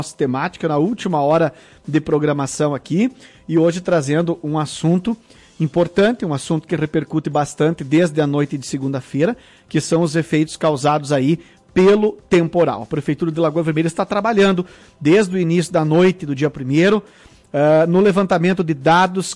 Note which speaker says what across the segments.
Speaker 1: temática na última hora de programação aqui e hoje trazendo um assunto importante, um assunto que repercute bastante desde a noite de segunda-feira, que são os efeitos causados aí pelo temporal. A Prefeitura de Lagoa Vermelha está trabalhando desde o início da noite do dia 1º no levantamento de dados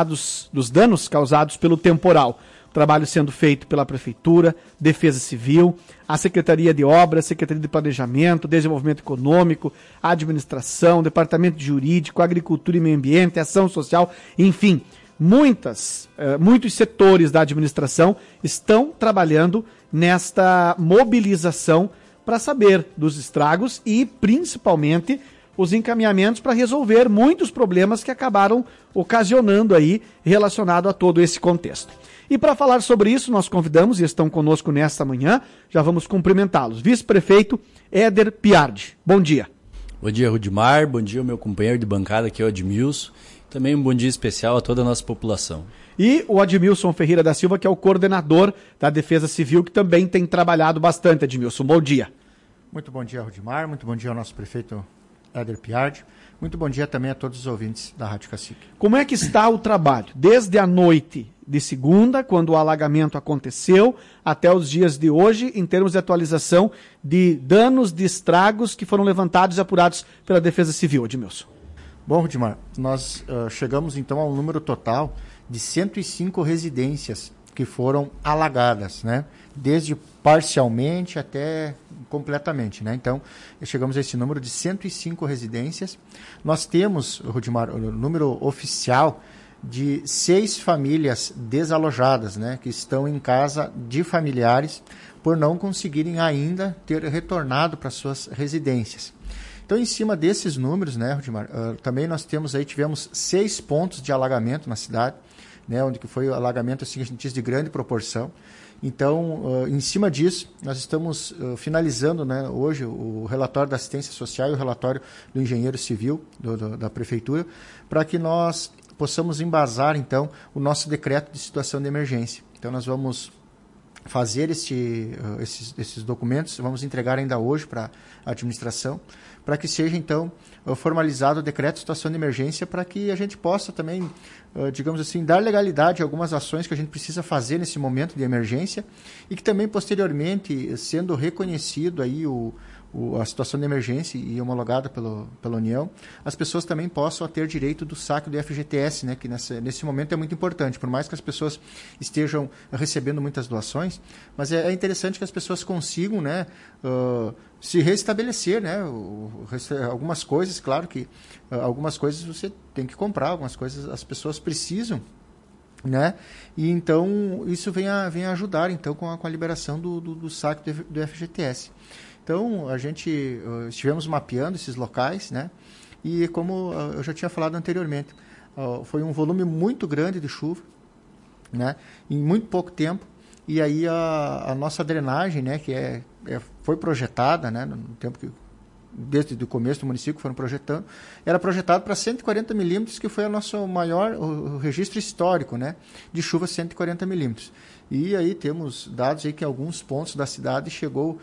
Speaker 1: dos danos causados pelo temporal. Trabalho sendo feito pela Prefeitura, Defesa Civil, a Secretaria de Obras, Secretaria de Planejamento, Desenvolvimento Econômico, Administração, Departamento Jurídico, Agricultura e Meio Ambiente, Ação Social, enfim, muitos setores da administração estão trabalhando nesta mobilização para saber dos estragos e, principalmente, os encaminhamentos para resolver muitos problemas que acabaram ocasionando aí relacionado a todo esse contexto. E para falar sobre isso, nós convidamos, e estão conosco nesta manhã, já vamos cumprimentá-los. Vice-prefeito Éder Piardi. Bom dia.
Speaker 2: Bom dia, Rudimar. Bom dia, meu companheiro de bancada aqui, o Admilson. Também um bom dia especial a toda a nossa população. E o Admilson Ferreira da Silva, que é o coordenador da Defesa Civil, que também tem trabalhado bastante, Admilson. Bom dia.
Speaker 3: Muito bom dia, Rudimar. Muito bom dia ao nosso prefeito Éder Piardi. Muito bom dia também a todos os ouvintes da Rádio Cacique.
Speaker 1: Como é que está o trabalho? Desde a noite de segunda, quando o alagamento aconteceu, até os dias de hoje, em termos de atualização de danos, de estragos que foram levantados e apurados pela Defesa Civil, Edmilson.
Speaker 3: Bom, Rudimar, nós chegamos então ao número total de 105 residências que foram alagadas, né? Desde parcialmente até completamente, né? Então, chegamos a esse número de 105 residências. Nós temos, Rudimar, o número oficial de 6 famílias desalojadas, né? Que estão em casa de familiares por não conseguirem ainda ter retornado para suas residências. Então, em cima desses números, né, Rudimar, também nós tivemos 6 pontos de alagamento na cidade, né, onde que foi o alagamento, assim, a gente diz, de grande proporção. Então, em cima disso, nós estamos finalizando, né, hoje o relatório da assistência social e o relatório do engenheiro civil da Prefeitura, para que nós possamos embasar, então, o nosso decreto de situação de emergência. Então, nós vamos fazer esses documentos, vamos entregar ainda hoje para a administração, para que seja, então, formalizado o decreto de situação de emergência, para que a gente possa também, digamos assim, dar legalidade a algumas ações que a gente precisa fazer nesse momento de emergência e que também, posteriormente, sendo reconhecido aí a situação de emergência e homologada pela União, as pessoas também possam ter direito do saque do FGTS, né, que nesse momento é muito importante, por mais que as pessoas estejam recebendo muitas doações, mas é interessante que as pessoas consigam, né, se restabelecer, né, algumas coisas, claro que algumas coisas você tem que comprar, algumas coisas as pessoas precisam, né, e então isso vem a ajudar então com a liberação do saque do FGTS. Então, a gente estivemos mapeando esses locais, né? E como eu já tinha falado anteriormente, foi um volume muito grande de chuva, né? Em muito pouco tempo. E aí a nossa drenagem, né? Que foi projetada, né? No tempo que desde o começo do município foram projetando, era projetado para 140 milímetros, que foi o nosso maior o registro histórico, né? De chuva 140 milímetros. E aí temos dados aí que em alguns pontos da cidade chegou,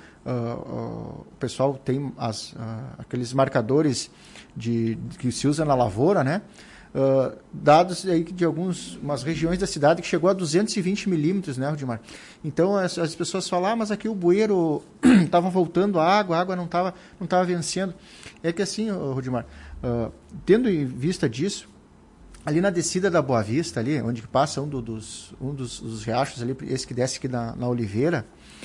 Speaker 3: o pessoal tem aqueles marcadores que se usa na lavoura, né? Dados aí de umas regiões da cidade que chegou a 220 milímetros, né, Rudimar? Então as pessoas falam, mas aqui o bueiro estava voltando a água não estava vencendo. É que assim, Rudimar, tendo em vista disso, ali na descida da Boa Vista, ali, onde passa um dos riachos ali, esse que desce aqui na Oliveira,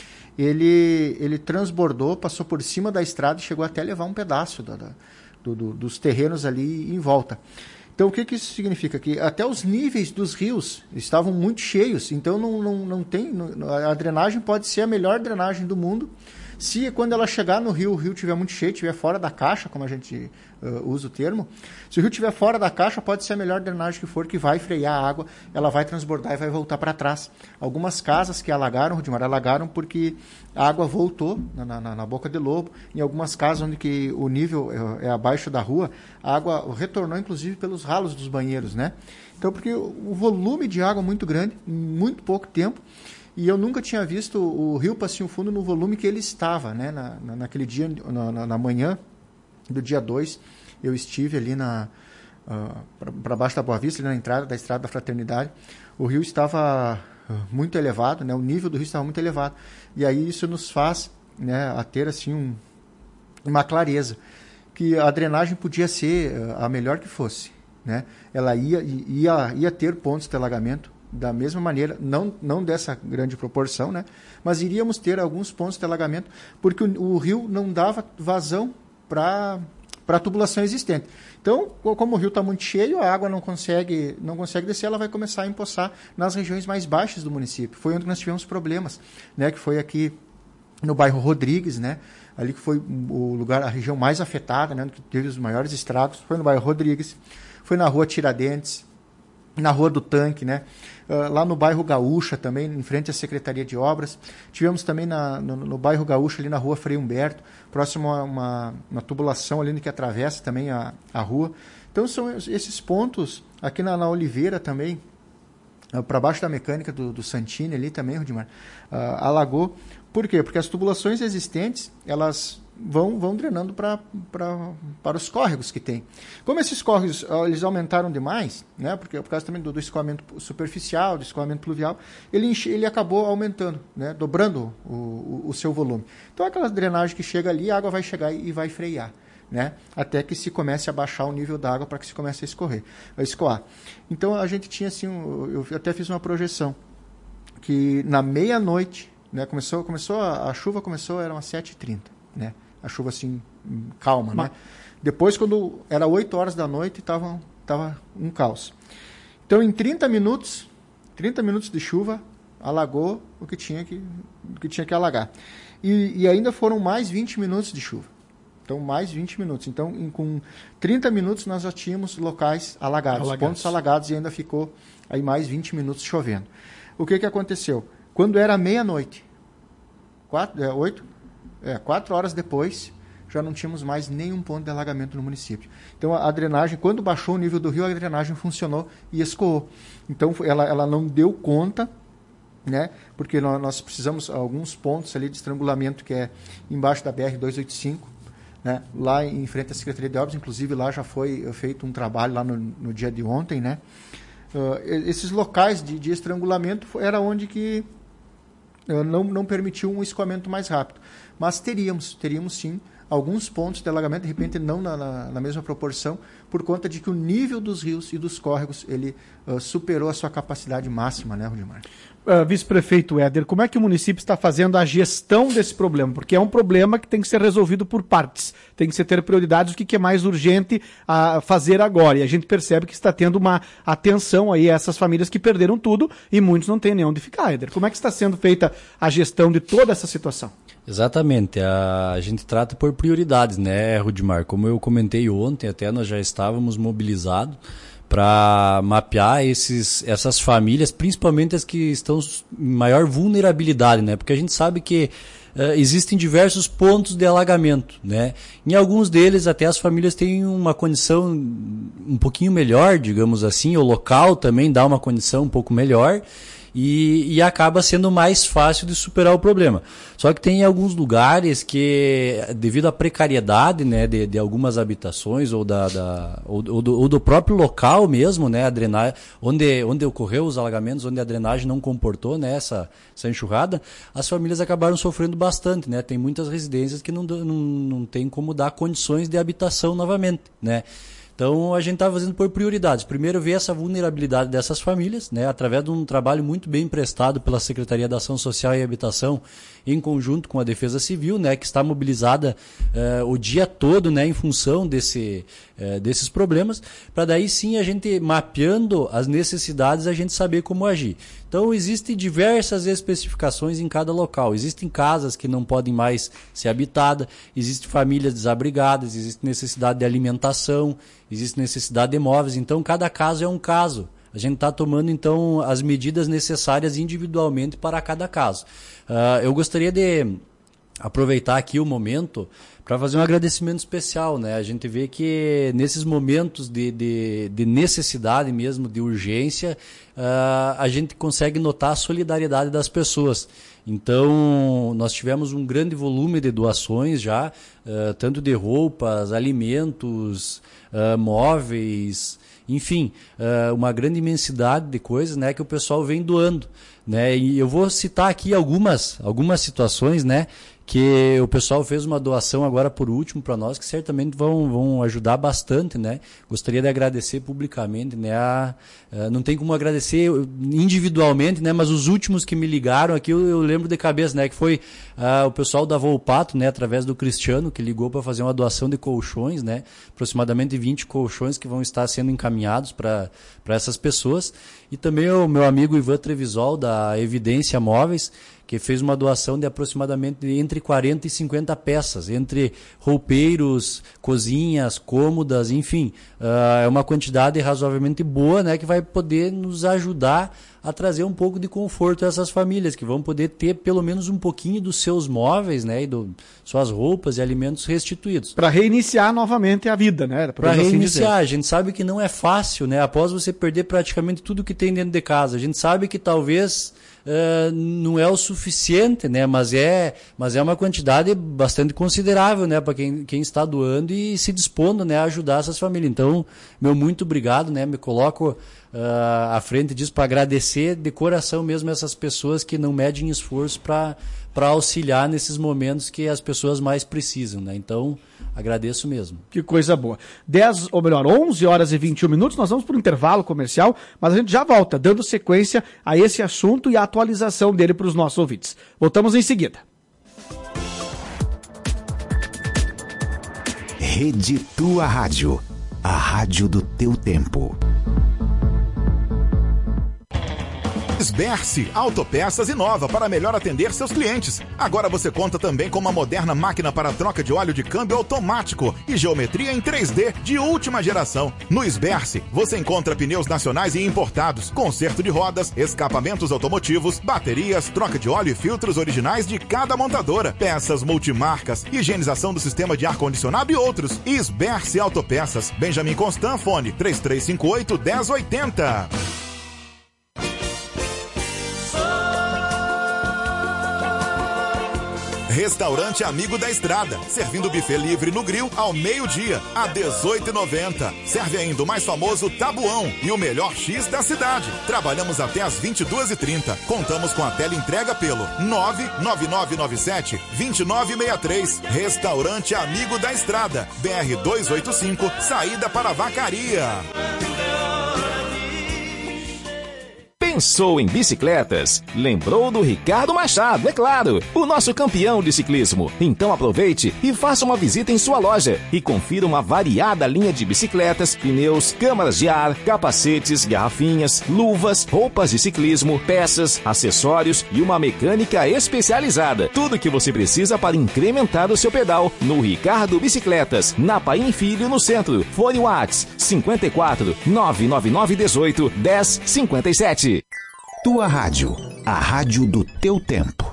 Speaker 3: ele transbordou, passou por cima da estrada e chegou até a levar um pedaço dos terrenos ali em volta. Então, o que isso significa? Que até os níveis dos rios estavam muito cheios, então não tem... A drenagem pode ser a melhor drenagem do mundo, se quando ela chegar no rio, o rio estiver muito cheio, estiver fora da caixa, como a gente usa o termo, se o rio estiver fora da caixa, pode ser a melhor drenagem que for, que vai frear a água, ela vai transbordar e vai voltar para trás. Algumas casas que alagaram, Rudimar, alagaram porque a água voltou na boca de lobo. Em algumas casas onde que o nível é abaixo da rua, a água retornou inclusive pelos ralos dos banheiros, né? Então, porque o volume de água é muito grande, em muito pouco tempo, e eu nunca tinha visto o rio Passinho Fundo no volume que ele estava, né? Naquele dia, na manhã do dia 2, eu estive ali para baixo da Boa Vista, ali na entrada da Estrada da Fraternidade. O rio estava muito elevado, né? O nível do rio estava muito elevado. E aí isso nos faz, né, a ter assim, uma clareza, que a drenagem podia ser a melhor que fosse, né? Ela ia ter pontos de alagamento da mesma maneira, não dessa grande proporção, né? Mas iríamos ter alguns pontos de alagamento, porque o rio não dava vazão para a tubulação existente. Então, como o rio está muito cheio, a água não consegue descer, ela vai começar a empoçar nas regiões mais baixas do município. Foi onde nós tivemos problemas, né? Que foi aqui no bairro Rodrigues, né? Ali que foi o lugar, a região mais afetada, né? Que teve os maiores estragos, foi no bairro Rodrigues, foi na rua Tiradentes, na Rua do Tanque, né? Lá no bairro Gaúcha também, em frente à Secretaria de Obras. Tivemos também no bairro Gaúcha, ali na Rua Frei Humberto, próximo a uma tubulação ali que atravessa também a rua. Então são esses pontos, aqui na Oliveira também, para baixo da mecânica do Santini ali também, Rudimar, alagou. Por quê? Porque as tubulações existentes, elas vão drenando para os córregos que tem. Como esses córregos eles aumentaram demais, né, porque por causa também do escoamento superficial, do escoamento pluvial, ele acabou aumentando, né, dobrando o seu volume. Então aquela drenagem que chega ali, a água vai chegar e vai frear, né, até que se comece a baixar o nível da água para que se comece a escoar. Então a gente tinha assim, eu até fiz uma projeção, que na meia-noite, né, a chuva começou, eram às 7h30, né? A chuva assim, calma, né? Depois, quando era 8 horas da noite, tava um caos. Então, em 30 minutos de chuva, alagou o que tinha que alagar. E ainda foram mais 20 minutos de chuva. Então, mais 20 minutos. Então, com 30 minutos, nós já tínhamos locais alagados, pontos alagados, e ainda ficou aí mais 20 minutos chovendo. O que aconteceu? Quando era meia-noite, 4 horas depois, já não tínhamos mais nenhum ponto de alagamento no município. Então, a drenagem, quando baixou o nível do rio, a drenagem funcionou e escoou. Então, ela não deu conta, né? Porque nós precisamos alguns pontos ali de estrangulamento, que é embaixo da BR-285, né? Lá em frente à Secretaria de Obras, inclusive lá já foi feito um trabalho lá no dia de ontem, né? Esses locais de estrangulamento era onde que não permitiu um escoamento mais rápido. Mas teríamos sim alguns pontos de alagamento, de repente não na mesma proporção, por conta de que o nível dos rios e dos córregos ele superou a sua capacidade máxima, né, Rudimar?
Speaker 1: Vice-prefeito Éder, como é que o município está fazendo a gestão desse problema? Porque é um problema que tem que ser resolvido por partes, tem que ter prioridades, o que é mais urgente a fazer agora. E a gente percebe que está tendo uma atenção aí a essas famílias que perderam tudo e muitos não têm nem onde ficar, Éder. Como é que está sendo feita a gestão de toda essa situação?
Speaker 2: Exatamente, a gente trata por prioridades, né, Rudimar? Como eu comentei ontem, até nós já estávamos mobilizados para mapear essas famílias, principalmente as que estão em maior vulnerabilidade, né? Porque a gente sabe que existem diversos pontos de alagamento, né? Em alguns deles até as famílias têm uma condição um pouquinho melhor, digamos assim, o local também dá uma condição um pouco melhor. E acaba sendo mais fácil de superar o problema. Só que tem alguns lugares que, devido à precariedade, né, de algumas habitações ou do próprio local mesmo, né, a drenagem, onde ocorreu os alagamentos, onde a drenagem não comportou, né, essa enxurrada, as famílias acabaram sofrendo bastante, né? Tem muitas residências que não tem como dar condições de habitação novamente, né? Então, a gente está fazendo por prioridades. Primeiro, ver essa vulnerabilidade dessas famílias, né, através de um trabalho muito bem prestado pela Secretaria da Ação Social e Habitação, em conjunto com a Defesa Civil, né, que está mobilizada o dia todo, né, em função desses problemas, para daí sim a gente, mapeando as necessidades, a gente saber como agir. Então, existem diversas especificações em cada local. Existem casas que não podem mais ser habitadas, existem famílias desabrigadas, existe necessidade de alimentação, existe necessidade de imóveis. Então, cada caso é um caso. A gente está tomando, então, as medidas necessárias individualmente para cada caso. Eu gostaria de aproveitar aqui o momento para fazer um agradecimento especial, né? A gente vê que nesses momentos de necessidade mesmo, de urgência, a gente consegue notar a solidariedade das pessoas. Então, nós tivemos um grande volume de doações já, tanto de roupas, alimentos, móveis, enfim, uma grande imensidade de coisas, né, que o pessoal vem doando, né? E eu vou citar aqui algumas situações, né, que o pessoal fez uma doação agora por último para nós, que certamente vão ajudar bastante, né? Gostaria de agradecer publicamente, né? Não tem como agradecer individualmente, né? Mas os últimos que me ligaram aqui, eu lembro de cabeça, né? Que foi o pessoal da Volpato, né? Através do Cristiano, que ligou para fazer uma doação de colchões, né? Aproximadamente 20 colchões que vão estar sendo encaminhados para essas pessoas. E também o meu amigo Ivan Trevisol, da Evidência Móveis, que fez uma doação de aproximadamente entre 40 e 50 peças, entre roupeiros, cozinhas, cômodas, enfim. É uma quantidade razoavelmente boa, né, que vai poder nos ajudar a trazer um pouco de conforto a essas famílias, que vão poder ter pelo menos um pouquinho dos seus móveis, né, e suas roupas e alimentos restituídos.
Speaker 1: Para reiniciar novamente a vida, né?
Speaker 2: Para reiniciar. A gente sabe que não é fácil, né? Após você perder praticamente tudo que tem dentro de casa. A gente sabe que talvez não é o suficiente, né? Mas é uma quantidade bastante considerável, né? Para quem está doando e se dispondo, né, a ajudar essas famílias. Então, meu muito obrigado, né? Me coloco à frente disso para agradecer de coração mesmo essas pessoas que não medem esforço para auxiliar nesses momentos que as pessoas mais precisam, né? Então, agradeço mesmo.
Speaker 1: Que coisa boa. 11 horas e 21 minutos, nós vamos para o intervalo comercial, mas a gente já volta, dando sequência a esse assunto e a atualização dele para os nossos ouvintes. Voltamos em seguida.
Speaker 4: Rede Tua Rádio, a rádio do teu tempo.
Speaker 5: Sberce, autopeças Inova para melhor atender seus clientes. Agora você conta também com uma moderna máquina para troca de óleo de câmbio automático e geometria em 3D de última geração. No Sberce, você encontra pneus nacionais e importados, conserto de rodas, escapamentos automotivos, baterias, troca de óleo e filtros originais de cada montadora, peças multimarcas, higienização do sistema de ar-condicionado e outros. Sberce Autopeças, Benjamin Constant, fone 3358-1080. Restaurante Amigo da Estrada, servindo buffet livre no grill ao meio-dia, a R$18,90. Serve ainda o mais famoso tabuão e o melhor X da cidade. Trabalhamos até às 22h30. Contamos com a teleentrega pelo 99997-2963. Restaurante Amigo da Estrada, BR-285, saída para Vacaria.
Speaker 6: Pensou em bicicletas? Lembrou do Ricardo Machado, é claro, o nosso campeão de ciclismo. Então aproveite e faça uma visita em sua loja e confira uma variada linha de bicicletas, pneus, câmaras de ar, capacetes, garrafinhas, luvas, roupas de ciclismo, peças, acessórios e uma mecânica especializada. Tudo que você precisa para incrementar o seu pedal no Ricardo Bicicletas, na Paim Filho, no centro. Fone Whats 54 999 18 10 57.
Speaker 4: Tua Rádio, a rádio do teu tempo.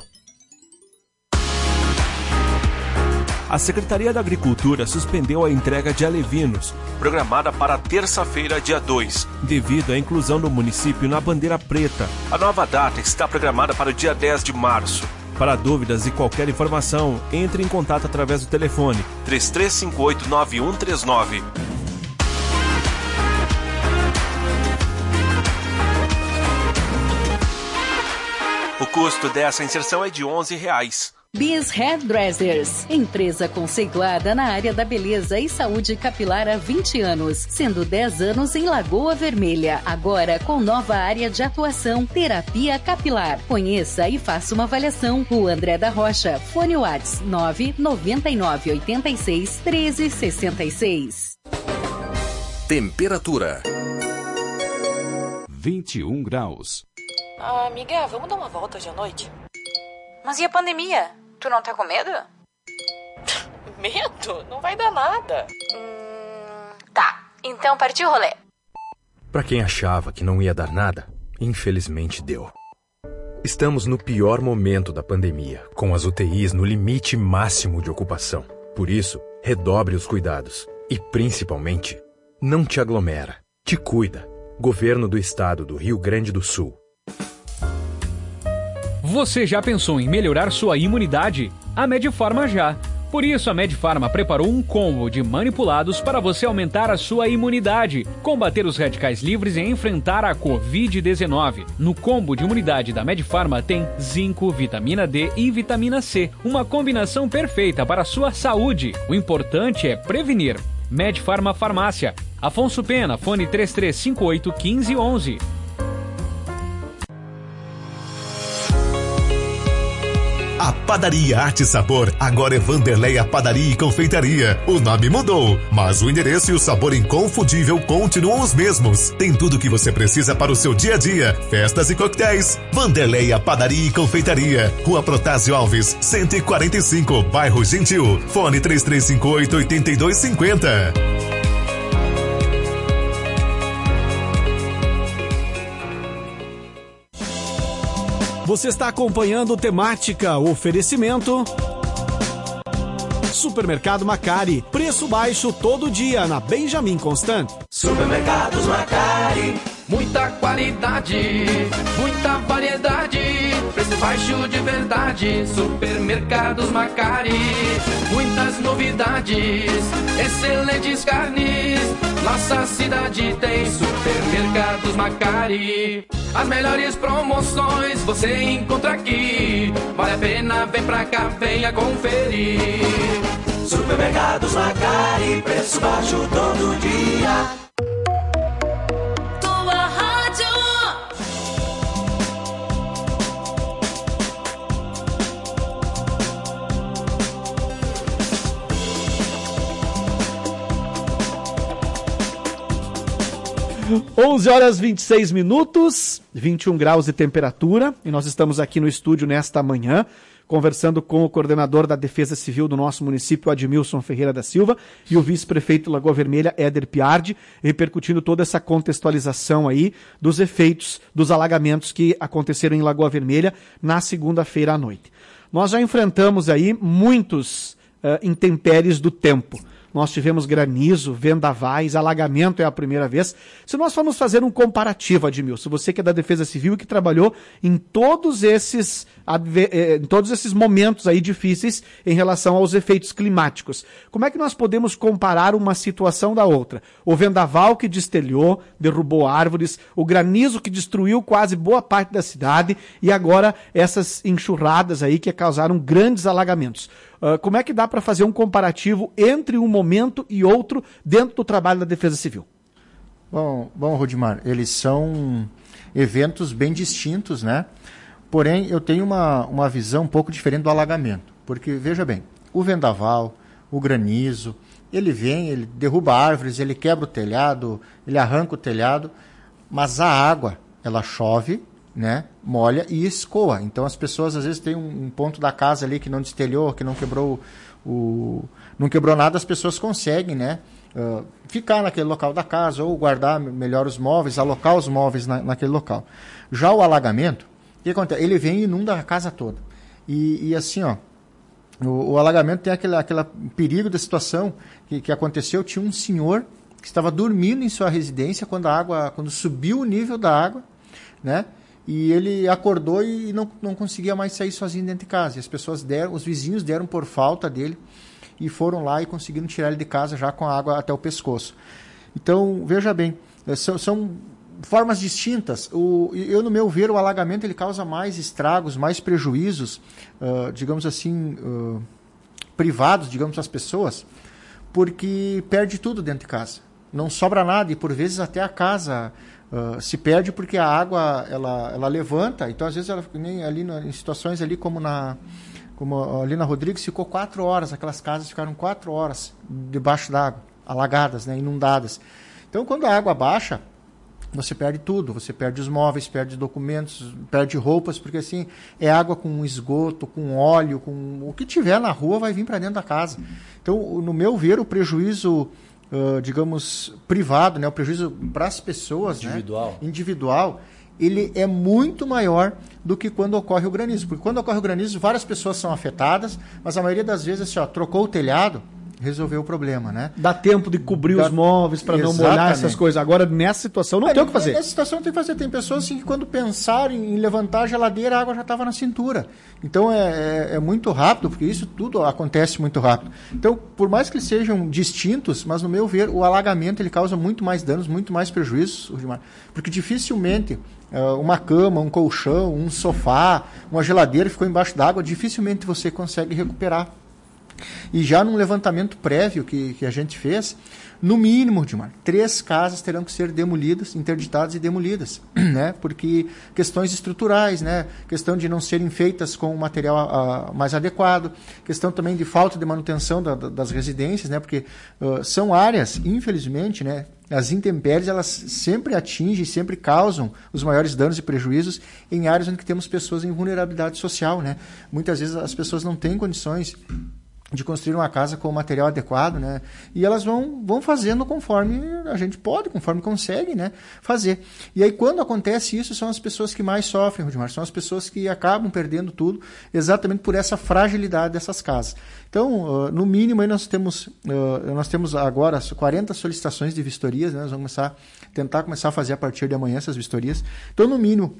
Speaker 7: A Secretaria da Agricultura suspendeu a entrega de alevinos, programada para terça-feira, dia 2, devido à inclusão do município na bandeira preta. A nova data está programada para o dia 10 de março. Para dúvidas e qualquer informação, entre em contato através do telefone 3358-9139. O custo dessa inserção é de R$11.
Speaker 8: Bis Hairdressers, empresa conceituada na área da beleza e saúde capilar há 20 anos, sendo 10 anos em Lagoa Vermelha, agora com nova área de atuação, terapia capilar. Conheça e faça uma avaliação. Rua André da Rocha, fone Whats 99986-1366.
Speaker 9: Temperatura
Speaker 10: 21 graus.
Speaker 11: Amiga, vamos dar uma volta hoje à noite? Mas e a pandemia? Tu não tá com medo? Medo? Não vai dar nada. Tá, então partiu o rolê.
Speaker 12: Pra quem achava que não ia dar nada, infelizmente deu. Estamos no pior momento da pandemia, com as UTIs no limite máximo de ocupação. Por isso, redobre os cuidados e, principalmente, não te aglomera. Te cuida. Governo do Estado do Rio Grande do Sul.
Speaker 9: Você já pensou em melhorar sua imunidade? A Medifarma já. Por isso, a Medifarma preparou um combo de manipulados para você aumentar a sua imunidade, combater os radicais livres e enfrentar a Covid-19. No combo de imunidade da Medifarma tem zinco, vitamina D e vitamina C, uma combinação perfeita para a sua saúde. O importante é prevenir. Medifarma Farmácia. Afonso Pena, fone 3358-1511.
Speaker 10: A Padaria Arte e Sabor agora é Vanderleia Padaria e Confeitaria. O nome mudou, mas o endereço e o sabor inconfundível continuam os mesmos. Tem tudo o que você precisa para o seu dia a dia, festas e coquetéis. Vanderleia Padaria e Confeitaria, Rua Protásio Alves, 145, Bairro Gentil. Fone 3358-8250.
Speaker 1: Você está acompanhando Temática, oferecimento Supermercado Macari, preço baixo todo dia na Benjamin Constant.
Speaker 13: Supermercados Macari, muita qualidade, muita variedade, preço baixo de verdade. Supermercados Macari, muitas novidades, excelentes carnes. Nossa cidade tem Supermercados Macari. As melhores promoções você encontra aqui. Vale a pena, vem pra cá, venha conferir. Supermercados Macari, preço baixo todo dia.
Speaker 8: Tua rádio.
Speaker 1: 11 horas 26 minutos, 21 graus de temperatura, e nós estamos aqui no estúdio nesta manhã, conversando com o coordenador da Defesa Civil do nosso município, Admilson Ferreira da Silva, e o vice-prefeito Lagoa Vermelha, Éder Piardi, repercutindo toda essa contextualização aí dos efeitos dos alagamentos que aconteceram em Lagoa Vermelha na segunda-feira à noite. Nós já enfrentamos aí muitos intempéries do tempo. Nós tivemos granizo, vendavais, alagamento é a primeira vez. Se nós formos fazer um comparativo, Admilson, você que é da Defesa Civil e que trabalhou em todos esses momentos aí difíceis em relação aos efeitos climáticos, como é que nós podemos comparar uma situação da outra? O vendaval que destelhou, derrubou árvores, o granizo que destruiu quase boa parte da cidade e agora essas enxurradas aí que causaram grandes alagamentos. Como é que dá para fazer um comparativo entre um momento e outro dentro do trabalho da Defesa Civil?
Speaker 3: Bom, Rudimar, eles são eventos bem distintos, né? Porém, eu tenho uma visão um pouco diferente do alagamento. Porque, veja bem, o vendaval, o granizo, ele vem, ele derruba árvores, ele quebra o telhado, ele arranca o telhado, mas a água, ela chove, né, molha e escoa. Então as pessoas às vezes têm um ponto da casa ali que não destelhou, que não quebrou não quebrou nada, as pessoas conseguem, né, ficar naquele local da casa ou guardar melhor os móveis, alocar os móveis naquele local. Já o alagamento, o que acontece? Ele vem e inunda a casa toda. E assim, ó, o alagamento tem aquele perigo da situação que aconteceu. Tinha um senhor que estava dormindo em sua residência quando subiu o nível da água, né? E ele acordou e não conseguia mais sair sozinho dentro de casa. E as pessoas os vizinhos deram por falta dele e foram lá e conseguiram tirar ele de casa já com a água até o pescoço. Então, veja bem, são formas distintas. No meu ver, o alagamento ele causa mais estragos, mais prejuízos, digamos assim, privados, digamos, às pessoas, porque perde tudo dentro de casa. Não sobra nada e, por vezes, até a casa se perde porque a água ela levanta. Então, às vezes, ela ali em situações ali como ali na Rodrigues, ficou 4 horas, aquelas casas ficaram 4 horas debaixo d'água, alagadas, né, inundadas. Então, quando a água baixa, você perde tudo, você perde os móveis, perde documentos, perde roupas, porque assim, é água com esgoto, com óleo, com o que tiver na rua vai vir para dentro da casa. Então, no meu ver, o prejuízo, digamos, privado, né, o prejuízo para as pessoas, individual, ele é muito maior do que quando ocorre o granizo. Porque quando ocorre o granizo, várias pessoas são afetadas, mas a maioria das vezes, assim, trocou o telhado, resolveu o problema, né?
Speaker 1: Dá tempo de cobrir os móveis para não molhar essas coisas. Agora, nessa situação, não tem o que fazer.
Speaker 3: Nessa situação não tem o que fazer. Tem pessoas assim, que quando pensaram em levantar a geladeira, a água já estava na cintura. Então, é muito rápido, porque isso tudo acontece muito rápido. Então, por mais que eles sejam distintos, mas no meu ver, o alagamento ele causa muito mais danos, muito mais prejuízos, Rudimar. Porque dificilmente uma cama, um colchão, um sofá, uma geladeira ficou embaixo d'água, dificilmente você consegue recuperar. E já num levantamento prévio que a gente fez, no mínimo, Rudimar, 3 casas terão que ser demolidas, interditadas e demolidas, né? Porque questões estruturais, né? Questão de não serem feitas com o material mais adequado, questão também de falta de manutenção das residências, né? Porque são áreas, infelizmente, né? As intempéries, elas sempre atingem, sempre causam os maiores danos e prejuízos em áreas onde temos pessoas em vulnerabilidade social, né? Muitas vezes as pessoas não têm condições de construir uma casa com o material adequado, né? E elas vão fazendo conforme a gente pode, conforme consegue, né? Fazer. E aí, quando acontece isso, são as pessoas que mais sofrem, Rudimar, são as pessoas que acabam perdendo tudo, exatamente por essa fragilidade dessas casas. Então, no mínimo, aí nós temos agora 40 solicitações de vistorias, né? Nós vamos tentar começar a fazer a partir de amanhã essas vistorias. Então, no mínimo,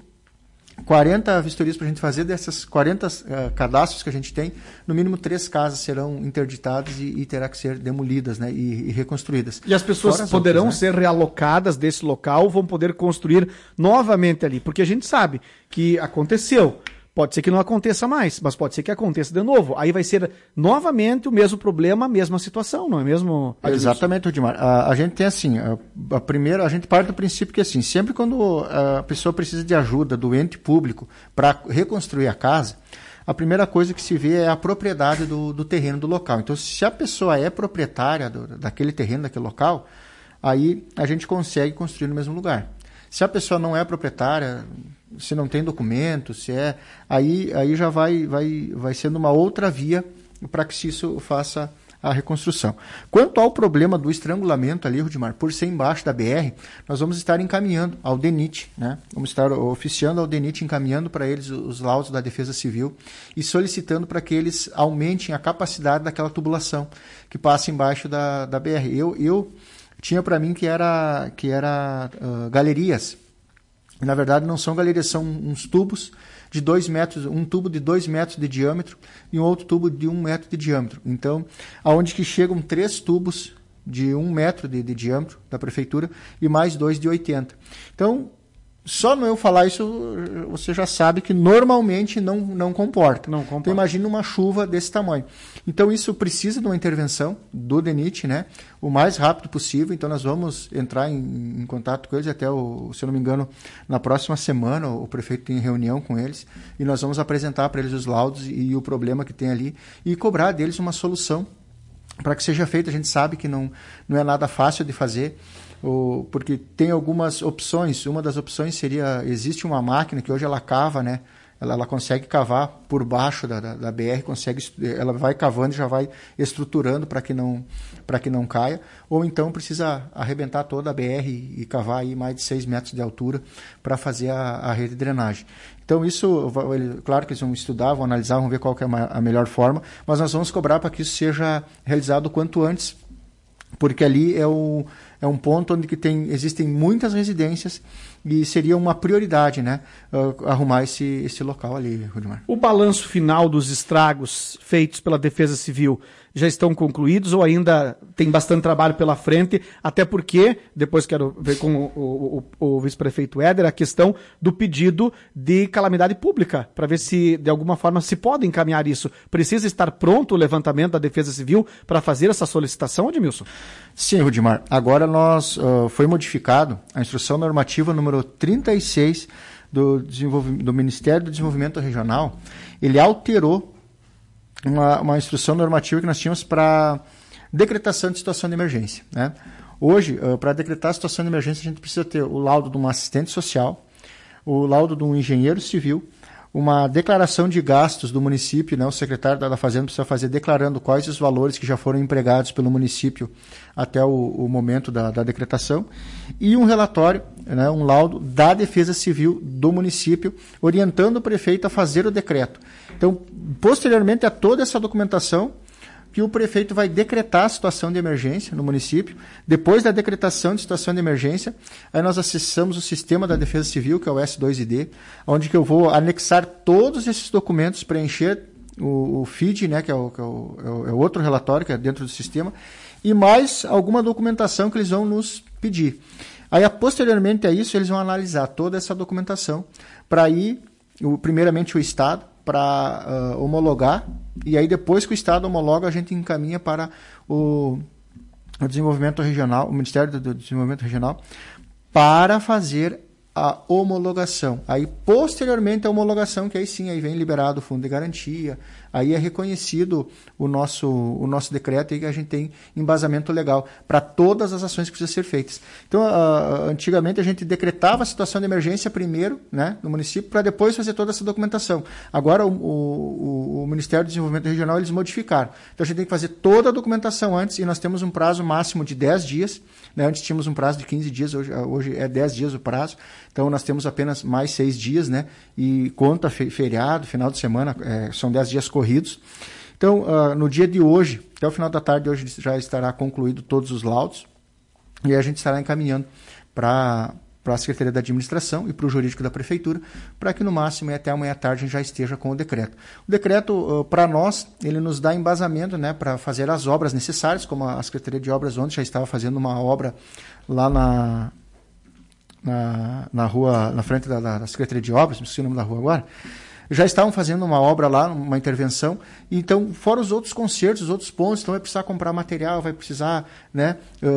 Speaker 3: 40 vistorias para a gente fazer, dessas 40 cadastros que a gente tem, no mínimo 3 casas serão interditadas e terá que ser demolidas, né, e reconstruídas.
Speaker 1: E as pessoas poderão ser realocadas desse local, vão poder construir novamente ali, porque a gente sabe que aconteceu. Pode ser que não aconteça mais, mas pode ser que aconteça de novo. Aí vai ser novamente o mesmo problema, a mesma situação, não é mesmo?
Speaker 3: Exatamente, Rudimar. A gente tem assim, a gente parte do princípio que assim, sempre quando a pessoa precisa de ajuda do ente público para reconstruir a casa, a primeira coisa que se vê é a propriedade do terreno do local. Então, se a pessoa é proprietária daquele terreno, daquele local, aí a gente consegue construir no mesmo lugar. Se a pessoa não é proprietária, se não tem documento, aí já vai sendo uma outra via para que isso faça a reconstrução. Quanto ao problema do estrangulamento ali, Rudimar, por ser embaixo da BR, nós vamos estar encaminhando ao DENIT, né? Vamos estar oficiando ao DENIT, encaminhando para eles os laudos da Defesa Civil e solicitando para que eles aumentem a capacidade daquela tubulação que passa embaixo da BR. Eu tinha para mim que era galerias. Na verdade, não são galerias, são uns tubos de 2 metros, um tubo de 2 metros de diâmetro e um outro tubo de 1 metro de diâmetro. Então, aonde que chegam 3 tubos de 1 metro de diâmetro da prefeitura e mais 2 de 80. Então, só no eu falar isso, você já sabe que normalmente não comporta. Então, imagina uma chuva desse tamanho. Então, isso precisa de uma intervenção do DENIT, né? O mais rápido possível. Então, nós vamos entrar em contato com eles até, se eu não me engano, na próxima semana, o prefeito tem reunião com eles e nós vamos apresentar para eles os laudos e o problema que tem ali e cobrar deles uma solução para que seja feito. A gente sabe que não é nada fácil de fazer, porque tem algumas opções. Uma das opções existe uma máquina que hoje ela cava, né? Ela consegue cavar por baixo da BR, ela vai cavando e já vai estruturando para que não caia, ou então precisa arrebentar toda a BR e cavar aí mais de 6 metros de altura para fazer a rede de drenagem. Então isso, claro que eles vão estudar, vão analisar, vão ver qual que é a melhor forma, mas nós vamos cobrar para que isso seja realizado o quanto antes, porque ali é um ponto onde existem muitas residências e seria uma prioridade, né, arrumar esse local ali, Rudimar.
Speaker 1: O balanço final dos estragos feitos pela Defesa Civil já estão concluídos ou ainda tem bastante trabalho pela frente? Até porque, depois quero ver com o vice-prefeito Éder, a questão do pedido de calamidade pública, para ver se, de alguma forma, se pode encaminhar isso. Precisa estar pronto o levantamento da Defesa Civil para fazer essa solicitação, Edmilson?
Speaker 3: Sim, Rudimar. Agora foi modificado a instrução normativa número 36 do Ministério do Desenvolvimento Regional. Ele alterou uma instrução normativa que nós tínhamos para decretação de situação de emergência, né? Hoje, para decretar a situação de emergência, a gente precisa ter o laudo de um assistente social, o laudo de um engenheiro civil, uma declaração de gastos do município, né? O secretário da Fazenda precisa fazer declarando quais os valores que já foram empregados pelo município até o momento da decretação, e um relatório, né, um laudo da Defesa Civil do município, orientando o prefeito a fazer o decreto. Então, posteriormente a toda essa documentação, que o prefeito vai decretar a situação de emergência no município. Depois da decretação de situação de emergência, aí nós acessamos o sistema da Defesa Civil, que é o S2ID, onde que eu vou anexar todos esses documentos, preencher o FID, né, que é o outro relatório que é dentro do sistema, e mais alguma documentação que eles vão nos pedir. Aí, posteriormente a isso, eles vão analisar toda essa documentação para ir, primeiramente, o Estado, para homologar, e aí depois que o Estado homologa, a gente encaminha para o desenvolvimento regional, o Ministério do Desenvolvimento Regional, para fazer a homologação. Aí, posteriormente à homologação, que aí sim, aí vem liberado o fundo de garantia, aí é reconhecido o nosso decreto, e que a gente tem embasamento legal para todas as ações que precisam ser feitas. Então, antigamente a gente decretava a situação de emergência primeiro, né, no município, para depois fazer toda essa documentação. Agora, o Ministério do Desenvolvimento Regional, eles modificaram. Então, a gente tem que fazer toda a documentação antes, e nós temos um prazo máximo de 10 dias, né? Antes tínhamos um prazo de 15 dias, hoje é 10 dias o prazo. Então, nós temos apenas mais 6 dias, né? E conta feriado, final de semana, são 10 dias corridos. Então, no dia de hoje, até o final da tarde, hoje já estará concluído todos os laudos, e a gente estará encaminhando para a Secretaria da Administração e para o Jurídico da Prefeitura, para que no máximo até amanhã à tarde a gente já esteja com o decreto. O decreto, para nós, ele nos dá embasamento, né, para fazer as obras necessárias, como a Secretaria de Obras ontem já estava fazendo uma obra lá na rua, na frente da Secretaria de Obras, não sei o nome da rua agora, já estavam fazendo uma obra lá, uma intervenção, então, fora os outros concertos, os outros pontos, então vai precisar comprar material, vai precisar, né,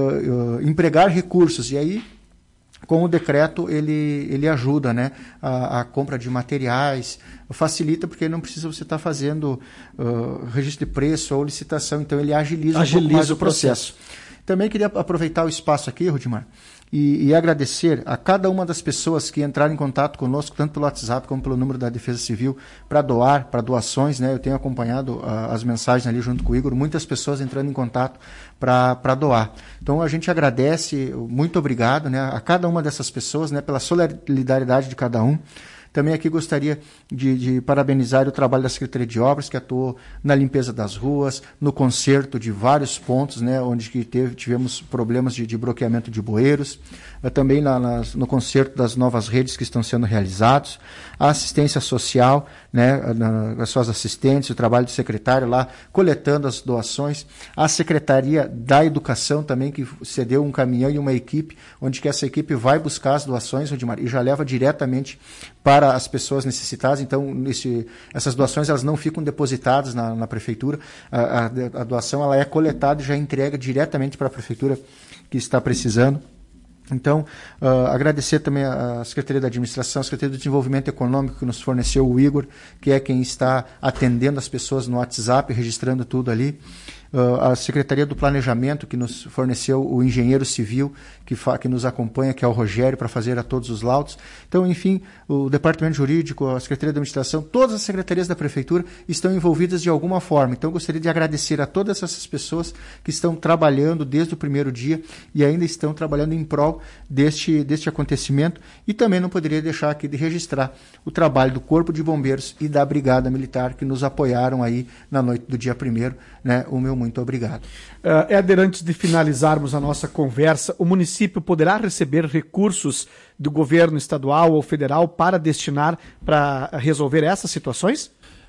Speaker 3: empregar recursos, e aí, com o decreto, ele ajuda, né, a compra de materiais, facilita, porque não precisa você estar fazendo registro de preço ou licitação, então ele agiliza um pouco mais o processo. Também queria aproveitar o espaço aqui, Rudimar, e agradecer a cada uma das pessoas que entraram em contato conosco, tanto pelo WhatsApp como pelo número da Defesa Civil, para doações, né? Eu tenho acompanhado as mensagens ali junto com o Igor, muitas pessoas entrando em contato para doar. Então a gente agradece, muito obrigado, né, a cada uma dessas pessoas, né, pela solidariedade de cada um. Também aqui gostaria de parabenizar o trabalho da Secretaria de Obras, que atuou na limpeza das ruas, no conserto de vários pontos, né, onde que tivemos problemas de bloqueamento de bueiros, também no conserto das novas redes que estão sendo realizados, a assistência social, né, as suas assistentes, o trabalho do secretário lá, coletando as doações, a Secretaria da Educação também, que cedeu um caminhão e uma equipe, onde que essa equipe vai buscar as doações, Rudimar, e já leva diretamente para as pessoas necessitadas. Então, essas doações elas não ficam depositadas na prefeitura, a doação ela é coletada e já entrega diretamente para a prefeitura que está precisando. Então, agradecer também à Secretaria da Administração, à Secretaria do Desenvolvimento Econômico, que nos forneceu o Igor, que é quem está atendendo as pessoas no WhatsApp, registrando tudo ali. A Secretaria do Planejamento, que nos forneceu o engenheiro civil, que nos acompanha, que é o Rogério, para fazer a todos os laudos. Então, enfim, o Departamento Jurídico, a Secretaria da Administração, todas as secretarias da Prefeitura estão envolvidas de alguma forma. Então, gostaria de agradecer a todas essas pessoas que estão trabalhando desde o primeiro dia e ainda estão trabalhando em prol deste acontecimento. E também não poderia deixar aqui de registrar o trabalho do Corpo de Bombeiros e da Brigada Militar, que nos apoiaram aí na noite do dia 1º, né? O meu muito obrigado.
Speaker 1: Éder, antes de finalizarmos a nossa conversa, o município poderá receber recursos do governo estadual ou federal para destinar para resolver essas situações?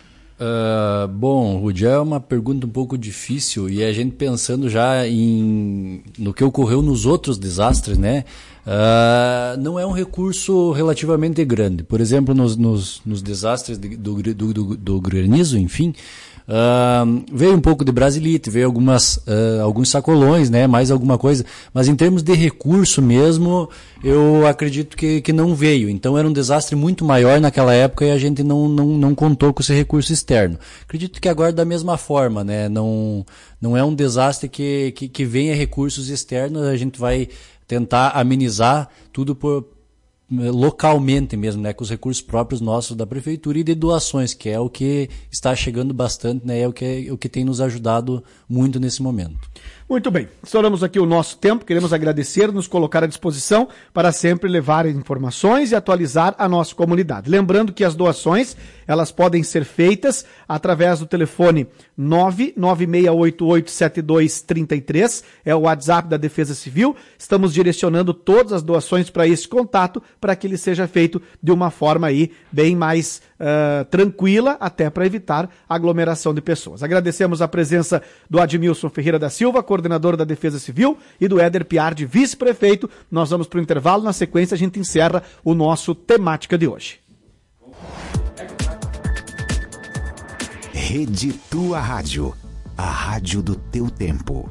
Speaker 2: Bom, Rudy, é uma pergunta um pouco difícil, e a gente pensando já no que ocorreu nos outros desastres, né? Não é um recurso relativamente grande. Por exemplo, nos desastres do granizo, enfim, veio um pouco de brasilite, veio alguns sacolões, né, mais alguma coisa, mas em termos de recurso mesmo, eu acredito que não veio. Então era um desastre muito maior naquela época e a gente não contou com esse recurso externo. Acredito que agora da mesma forma, né, não é um desastre que venha recursos externos, a gente vai tentar amenizar tudo localmente mesmo, né, com os recursos próprios nossos da prefeitura e de doações, que é o que está chegando bastante, né, é o que tem nos ajudado muito nesse momento.
Speaker 1: Muito bem, estouramos aqui o nosso tempo, queremos agradecer, nos colocar à disposição para sempre levar informações e atualizar a nossa comunidade. Lembrando que as doações, elas podem ser feitas através do telefone 996887233, é o WhatsApp da Defesa Civil. Estamos direcionando todas as doações para esse contato, para que ele seja feito de uma forma aí bem mais tranquila, até para evitar aglomeração de pessoas. Agradecemos a presença do Admilson Ferreira da Silva, coordenador da Defesa Civil, e do Éder Piardi, vice-prefeito. Nós vamos para o intervalo, na sequência a gente encerra o nosso Temática de hoje.
Speaker 4: Rede Tua Rádio, a rádio do teu tempo.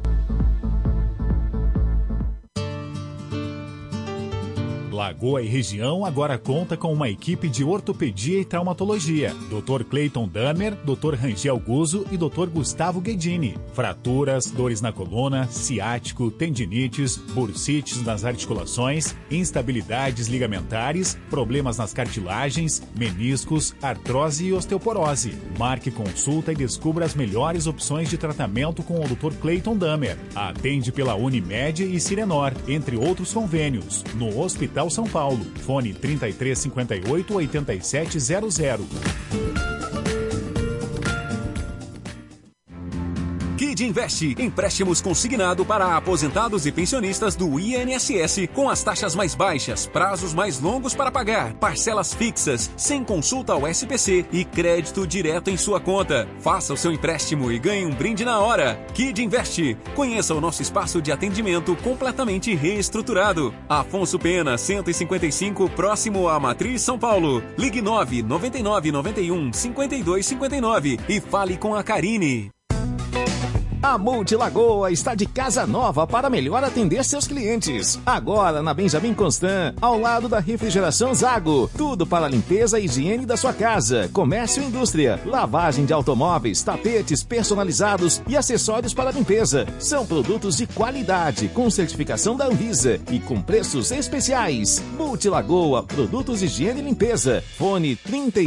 Speaker 14: Lagoa e região agora conta com uma equipe de ortopedia e traumatologia. Dr. Clayton Damer, Dr. Rangel Guzzo e Dr. Gustavo Guedini. Fraturas, dores na coluna, ciático, tendinites, bursites nas articulações, instabilidades ligamentares, problemas nas cartilagens, meniscos, artrose e osteoporose. Marque consulta e descubra as melhores opções de tratamento com o Dr. Clayton Damer. Atende pela Unimed e Sirenor, entre outros convênios, no Hospital São Paulo. Fone 3358-8700.
Speaker 15: Kid Invest, empréstimos consignado para aposentados e pensionistas do INSS, com as taxas mais baixas, prazos mais longos para pagar, parcelas fixas, sem consulta ao SPC e crédito direto em sua conta. Faça o seu empréstimo e ganhe um brinde na hora. Kid Invest. Conheça o nosso espaço de atendimento completamente reestruturado. Afonso Pena, 155, próximo à Matriz, São Paulo. Ligue 99991-5259 e fale com a Karine.
Speaker 6: A Multilagoa está de casa nova para melhor atender seus clientes. Agora na Benjamin Constant, ao lado da Refrigeração Zago. Tudo para a limpeza e higiene da sua casa, comércio e indústria, lavagem de automóveis, tapetes personalizados e acessórios para limpeza. São produtos de qualidade, com certificação da Anvisa e com preços especiais. Multilagoa, produtos de higiene e limpeza. Fone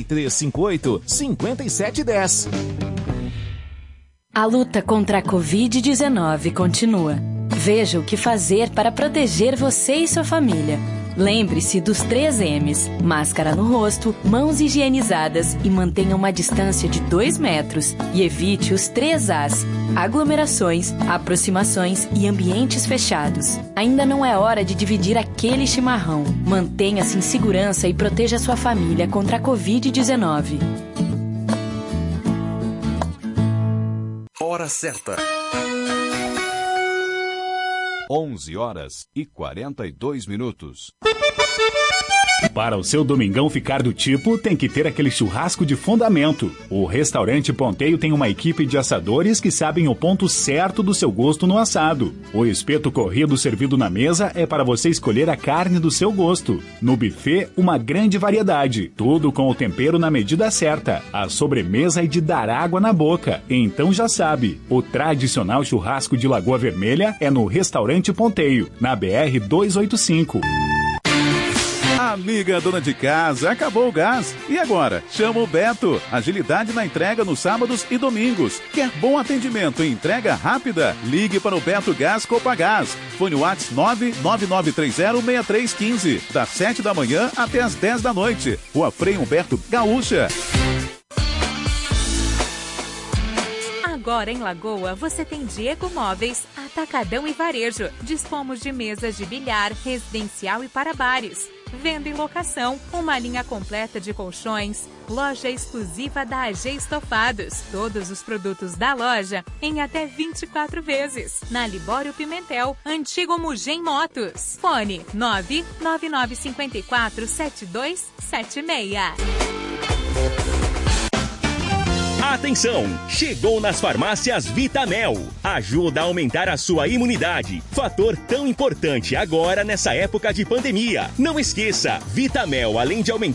Speaker 6: 3358-5710.
Speaker 16: A luta contra a Covid-19 continua. Veja o que fazer para proteger você e sua família. Lembre-se dos 3 M's: máscara no rosto, mãos higienizadas e mantenha uma distância de 2 metros. E evite os 3 A's: aglomerações, aproximações e ambientes fechados. Ainda não é hora de dividir aquele chimarrão. Mantenha-se em segurança e proteja sua família contra a Covid-19.
Speaker 17: Hora certa. 11h42.
Speaker 14: Para o seu domingão ficar do tipo, tem que ter aquele churrasco de fundamento. O Restaurante Ponteio tem uma equipe de assadores que sabem o ponto certo do seu gosto no assado. O espeto corrido servido na mesa é para você escolher a carne do seu gosto. No buffet, uma grande variedade. Tudo com o tempero na medida certa. A sobremesa é de dar água na boca. Então já sabe, o tradicional churrasco de Lagoa Vermelha é no Restaurante Ponteio, na BR 285.
Speaker 18: Amiga dona de casa, acabou o gás. E agora? Chama o Beto. Agilidade na entrega nos sábados e domingos. Quer bom atendimento e entrega rápida? Ligue para o Beto Gás Copagás. Fone WhatsApp 999306315. Das 7 da manhã até as 10 da noite. Rua Frei Humberto Gaúcha.
Speaker 19: Agora em Lagoa você tem Diego Móveis, Atacadão e Varejo. Dispomos de mesas de bilhar, residencial e para bares. Venda e locação, uma linha completa de colchões, loja exclusiva da AG Estofados. Todos os produtos da loja em até 24 vezes. Na Libório Pimentel, antigo Mugem Motos. Fone 999547276.
Speaker 20: Atenção! Chegou nas farmácias Vitamel. Ajuda a aumentar a sua imunidade. Fator tão importante agora nessa época de pandemia. Não esqueça, Vitamel, além de aumentar